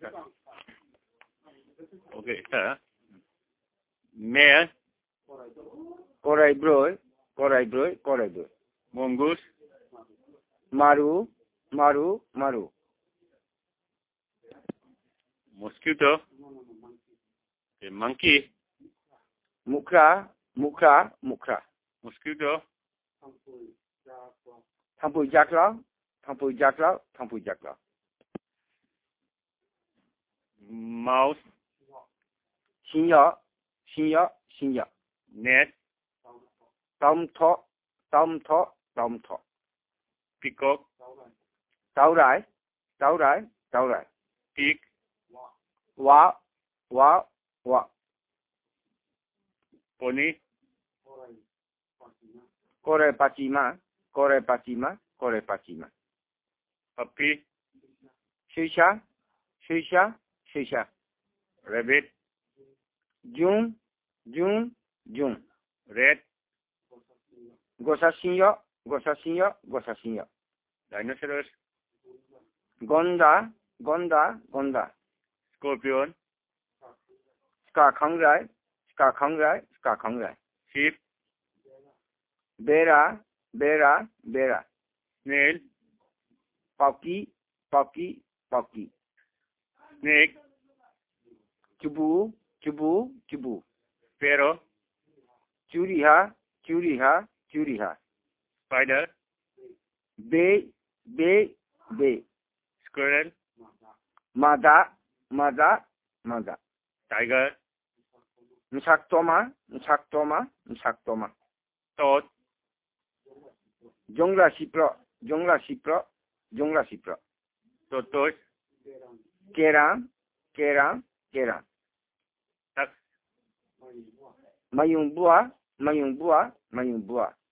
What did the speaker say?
Okay, start. Mare. Korai broi. Korai broi. Korai broi. Mongoose. Maru. Maru. Maru. Mosquito. Okay, monkey. Mukra. Mukra. Mukra. Mosquito. Thampui jaklau. Thampui jaklau. Thampui jaklau. Mouse. Sinyo. Sinyo. Sinyo. Net. Tom tho. Tom tho. Tom tho. Peacock. Tao rai. Tao rai. Tao rai. Pig. Wa. Wa. Wa. Pony. Kore pachima. Kore pachima. Kore pachima. Puppy. Shisha. Shisha. Shisha. Rabbit. June. June. June. Rat. Gosasinyo. Gosasinyo. Gosasinyo. Dinosaurs. Gonda. Gonda. Gonda. Scorpion. Ska khangrai. Ska khangrai. Ska khangrai. Sheep. Bera. Bera. Bera. Snail. Pauki. Pauki. Pauki. Snake. Chubu. Chubu. Chubu. Sparrow. Churiha. Churiha. Churiha. Spider. Bay. Bay. Bay. Squirrel. Mada. Mada. Mada. Tiger. Nsaktoma. Nsaktoma. Nsaktoma. Toad. Jongla sipro. Jongla sipro. Jongla sipro. Tortoise. Keram. Keram. Keram. Duck. Mayung bua. Mayung bua. Mayung bua.